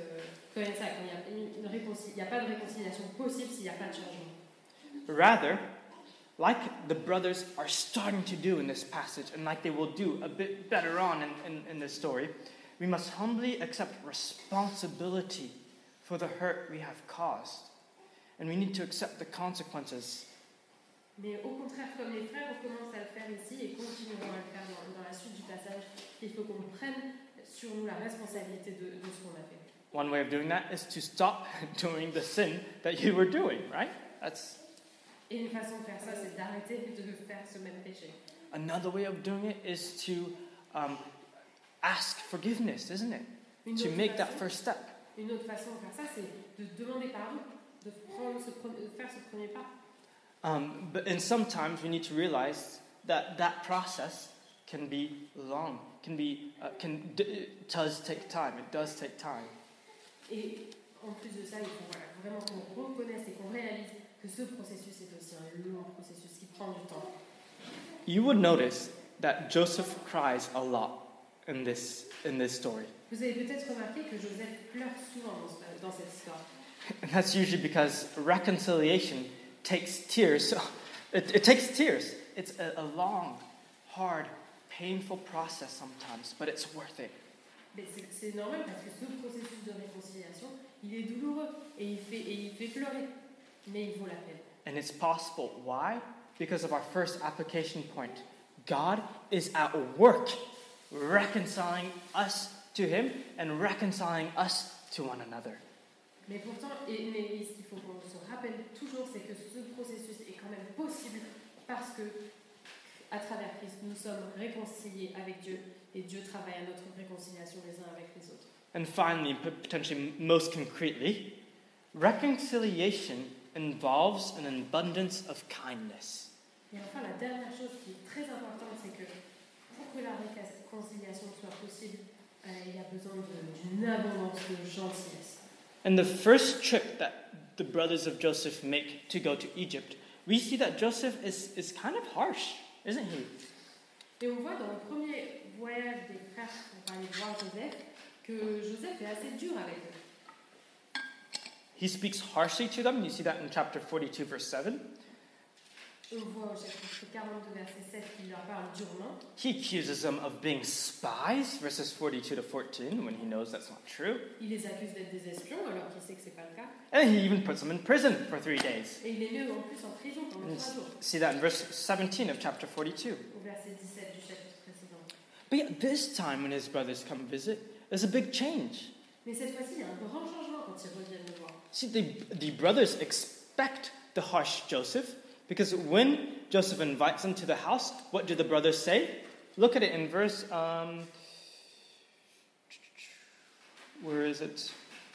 il n'y a pas de réconciliation possible s'il n'y a pas de changement. Rather, like the brothers are starting to do in this passage, and like they will do a bit better on in this story, we must humbly accept responsibility for the hurt we have caused. And we need to accept the consequences. Mais au contraire, comme les frères, on commence à le faire ici et continueront à le faire dans la suite du passage. Il faut qu'on prenne sur nous la responsabilité de ce qu'on a fait. One way of doing that is to stop doing the sin that you were doing, right? Et une façon de faire ça, c'est d'arrêter de faire ce même péché. Another way of doing it is to ask forgiveness, isn't it? To make that first step. Une autre façon de faire ça, c'est de demander pardon, de faire ce premier pas. And sometimes we need to realize that process can be long, it does take time. It does take time. Et en plus de ça, il faut vraiment qu'on reconnaisse et qu'on réalise que ce processus est aussi un long processus qui prend du temps. You would notice that Joseph cries a lot in this story. Vous avez peut-être remarqué que Joseph pleure souvent dans cette histoire. And that's usually because reconciliation takes tears. So it takes tears. It's a long, hard, painful process sometimes, but it's worth it. Mais c'est normal parce que ce processus de réconciliation, il est douloureux et il fait pleurer, mais il vaut la peine. And it's possible. Why? Because of our first application point. God is at work reconciling us to Him and reconciling us to one another. Mais pourtant, ce qu'il faut qu'on se rappelle toujours, c'est que ce processus est quand même possible parce que, à travers Christ, nous sommes réconciliés avec Dieu et Dieu travaille à notre réconciliation les uns avec les autres. And finally, potentially most concretely, reconciliation involves an abundance of kindness. Et enfin, la dernière chose qui est très importante, c'est que pour que la réconciliation soit possible, il y a besoin d'une abondance de gentillesse. And the first trip that the brothers of Joseph make to go to Egypt, we see that Joseph is kind of harsh, isn't he? Et on voit dans le premier voyage des frères pour aller voir Joseph que Joseph est assez dur avec eux. He speaks harshly to them. You see that in chapter 42, verse 7. On voit au chapitre 42, verset 7, qu'il leur parle durement. He accuses them of being spies, verses 42 to 14, when he knows that's not true. Il les accuse d'être des espions alors qu'il sait que c'est pas le cas. And he even puts them in prison for 3 days. Et il les met en plus en prison pendant 3 jours. See that in verse 17 of chapter 42. Au verset 17 du chapitre précédent. But yet this time when his brothers come visit, there's a big change. Mais cette fois-ci, il y a un grand changement quand ils reviennent le voir. See, the brothers expect the harsh Joseph, because when Joseph invites them to the house, what do the brothers say? Look at it in verse, where is it?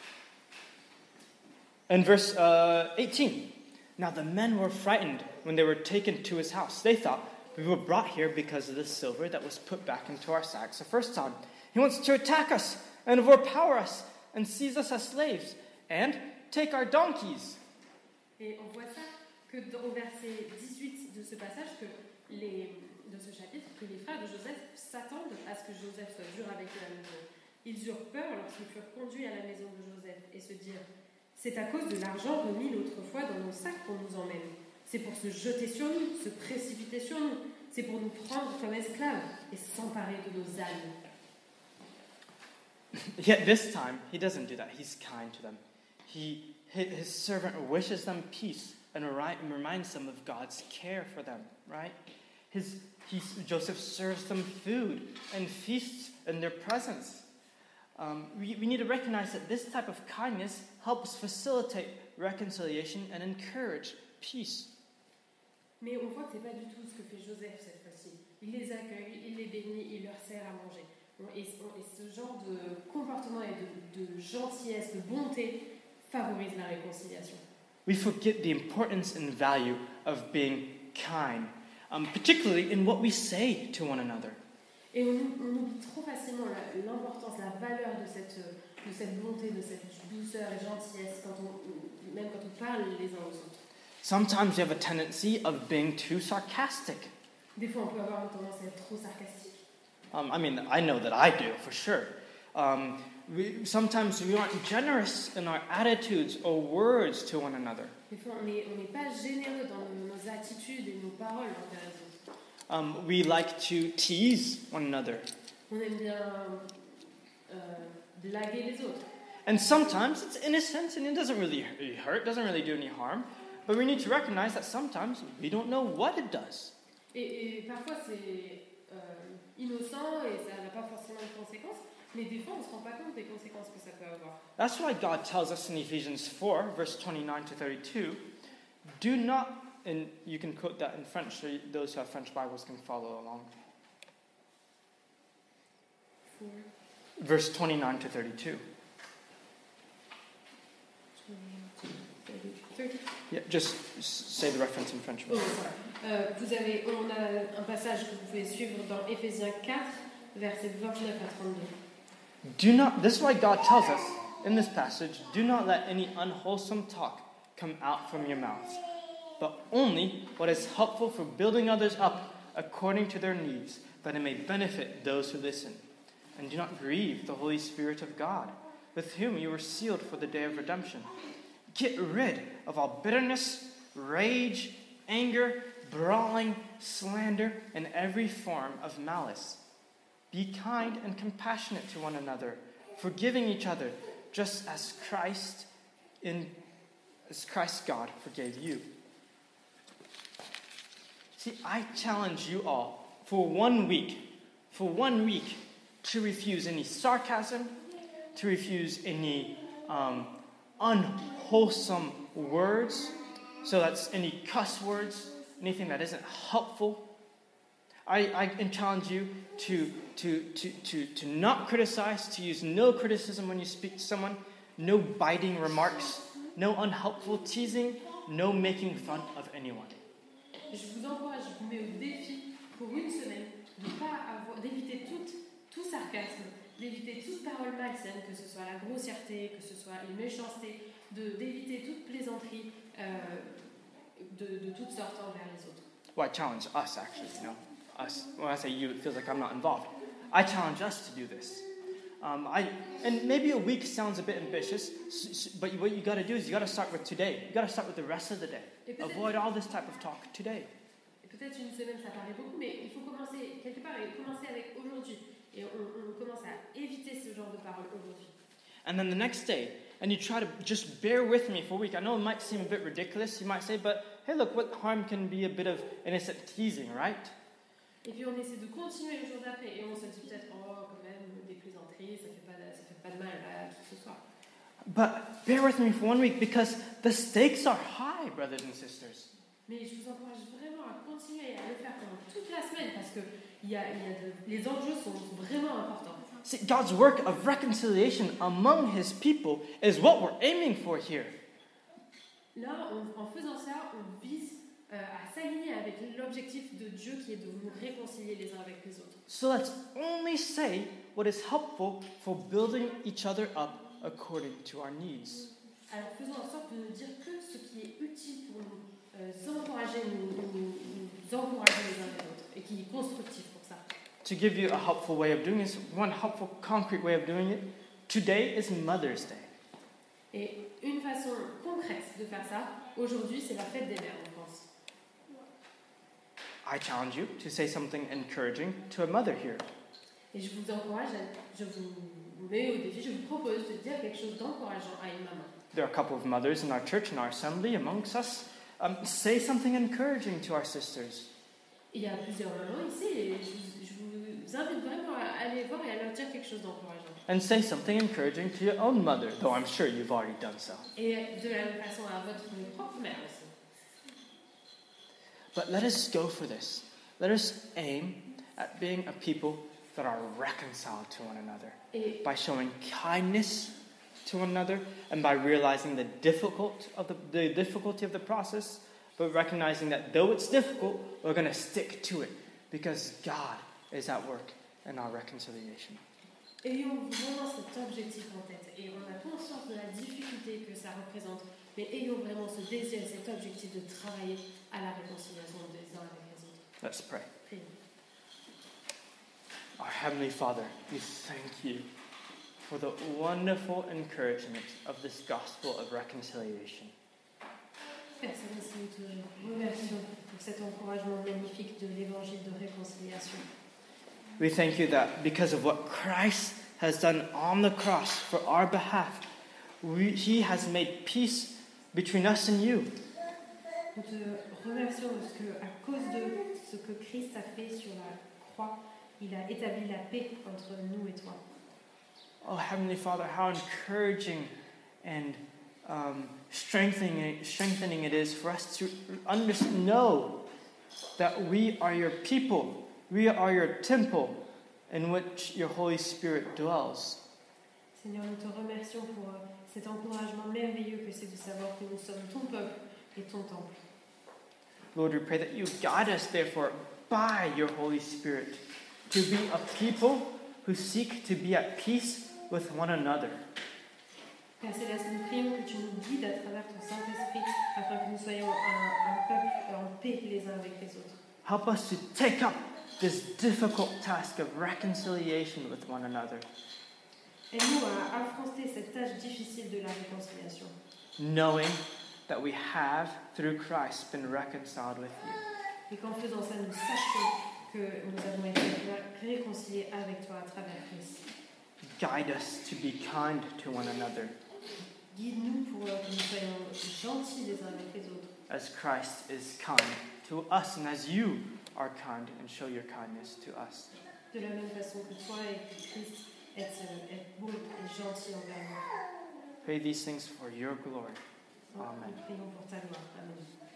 In verse 18. Now the men were frightened when they were taken to his house. They thought, we were brought here because of the silver that was put back into our sacks the first time. He wants to attack us and overpower us and seize us as slaves and take our donkeys. Et on voit ça que au verset 18 de ce passage, de ce chapitre, que les frères de Joseph s'attendent à ce que Joseph soit dur avec eux à nouveau. Ils eurent peur lorsqu'ils furent conduits à la maison de Joseph et se dirent « C'est à cause de l'argent remis l'autre fois dans nos sacs qu'on nous emmène. C'est pour se jeter sur nous, se précipiter sur nous. C'est pour nous prendre comme esclaves et s'emparer de nos âmes. » Yet this time, he doesn't do that. He's kind to them. His servant wishes them peace and reminds them of God's care for them, right? Joseph serves them food and feasts in their presence. We need to recognize that this type of kindness helps facilitate reconciliation and encourage peace. Mais on voit que ce n'est pas du tout ce que fait Joseph cette fois-ci. Il les accueille, il les bénit, il leur sert à manger. Et ce genre de comportement et de gentillesse, de bonté favorise la réconciliation. We forget the importance and value of being kind, particularly in what we say to one another. Et on oublie trop facilement l'importance, la valeur de cette bonté, de cette douceur et gentillesse, même quand on parle les uns aux autres. Sometimes we have a tendency of being too sarcastic. Des fois, on peut avoir une tendance à être trop sarcastique. I know that I do, for sure. Sometimes we aren't generous in our attitudes or words to one another. Des fois, on n'est pas généreux dans nos attitudes et nos paroles envers les autres. We like to tease one another. On aime bien blaguer les autres. And sometimes it's innocent and it doesn't really hurt, doesn't really do any harm. But we need to recognize that sometimes we don't know what it does. Et parfois c'est innocent et ça n'a pas forcément de conséquences, mais des fois on ne se rend pas compte des conséquences que ça peut avoir. That's why God tells us in Ephesians 4, verse 29 to 32, do not, and you can quote that in French, so those who have French Bibles can follow along. Verse 29 to 32. 30. Yeah, just say the reference in French. Oh, voilà. On a un passage que vous pouvez suivre dans Éphésiens 4, versets 29 à 32. This is why God tells us in this passage, do not let any unwholesome talk come out from your mouths, but only what is helpful for building others up according to their needs, that it may benefit those who listen. And do not grieve the Holy Spirit of God, with whom you were sealed for the day of redemption. Get rid of all bitterness, rage, anger, brawling, slander, and every form of malice. Be kind and compassionate to one another, forgiving each other, just as Christ God forgave you. See, I challenge you all for 1 week, to refuse any sarcasm, to refuse any unwholesome words. So that's any cuss words, anything that isn't helpful. I challenge you to not criticize, to use no criticism when you speak to someone, no biting remarks, no unhelpful teasing, no making fun of anyone. Je vous encourage, je vous mets au défi pour une semaine d'éviter tout sarcasme, d'éviter toute parole malsaine, que ce soit la grossièreté, que ce soit une méchanceté, d'éviter toute plaisanterie de toutes sortes envers les autres. Well, I challenge us, actually, us. When I say you, it feels like I'm not involved. I challenge us to do this. And maybe a week sounds a bit ambitious, but what you got to do is you got to start with today. You got to start with the rest of the day. Avoid all this type of talk today. Et peut-être une semaine, ça paraît beaucoup, mais il faut commencer quelque part et commencer avec aujourd'hui. Et on commence à éviter ce genre de paroles aujourd'hui. And then the next day, and you try to just bear with me for a week. I know it might seem a bit ridiculous, you might say, but hey, look, what harm can be a bit of innocent teasing, right? Et puis on essaie de continuer le jour d'après et on se dit peut-être, oh, quand même, des plaisanteries, ça fait pas de mal à qui que ce soit. But bear with me for 1 week because the stakes are high, brothers and sisters. Mais je vous encourage vraiment à continuer à le faire pendant toute la semaine parce que les enjeux sont vraiment importants. See, God's work of reconciliation among His people is what we're aiming for here. Là, en faisant ça, on vise à s'aligner avec l'objectif de Dieu qui est de nous réconcilier les uns avec les autres. So let's only say what is helpful for building each other up according to our needs. Alors faisons en sorte de ne dire que ce qui est utile pour nous encourager, nous encourager les uns les autres et qui est constructif pour ça. to give you a helpful way of doing this, one helpful, concrete way of doing it, today is Mother's Day. Et une façon concrète de faire ça, aujourd'hui, c'est la fête des mères en France. I challenge you to say something encouraging to a mother here. Et je vous encourage, je vous mets au défi, je vous propose de dire quelque chose d'encourageant à une maman. There are a couple of mothers in our church, in our assembly, amongst us. Say something encouraging to our sisters. Il y a plusieurs mamans ici et je vous invite vraiment à aller voir et à leur dire quelque chose d'encourageant. And say something encouraging to your own mother, though I'm sure you've already done so. Et de la même façon à votre propre mère aussi. But let us go for this. Let us aim at being a people that are reconciled to one another Et by showing kindness to one another and by realizing the difficulty of the process, but recognizing that though it's difficult, we're going to stick to it because God is at work in our reconciliation. ayons vraiment cet objectif en tête et on a conscience de la difficulté que ça représente, mais ayons vraiment ce désir, cet objectif de travailler à la réconciliation des uns avec les autres. Let's pray. Prions. Our Heavenly Father, we thank you for the wonderful encouragement of this gospel of reconciliation. Père Céleste, nous te remercions pour cet encouragement magnifique de l'évangile de réconciliation. We thank you that because of what Christ has done on the cross for our behalf, He has made peace between us and you. Nous te remercions parce que, à cause de ce que Christ a fait sur la croix, il a établi la paix entre nous et toi. Oh, Heavenly Father, how encouraging and strengthening it is for us to know that we are your people. We are your temple in which your Holy Spirit dwells. Seigneur, nous te remercions pour cet encouragement merveilleux que c'est de savoir que nous sommes ton peuple et ton temple. Lord, we pray that you guide us, therefore, by your Holy Spirit, to be a people who seek to be at peace with one another. Père Céleste, nous prions que tu nous guides à travers ton Saint-Esprit afin que nous soyons un peuple en paix les uns avec les autres. Help us to take up this difficult task of reconciliation with one another, Aide-nous à affronter cette tâche difficile de la réconciliation, knowing that we have, through Christ, been reconciled with you. et qu'en faisant ça, nous sachions que nous avons été réconciliés avec toi à travers Christ. Guide us to be kind to one another, Guide-nous pour que nous soyons gentils les uns avec les autres, as Christ is kind to us and as you are kind and show your kindness to us. de la même façon que toi et que Christ êtes bon et gentil envers nous. Pray these things for your glory. Amen. Nous prions pour ta gloire. Amen.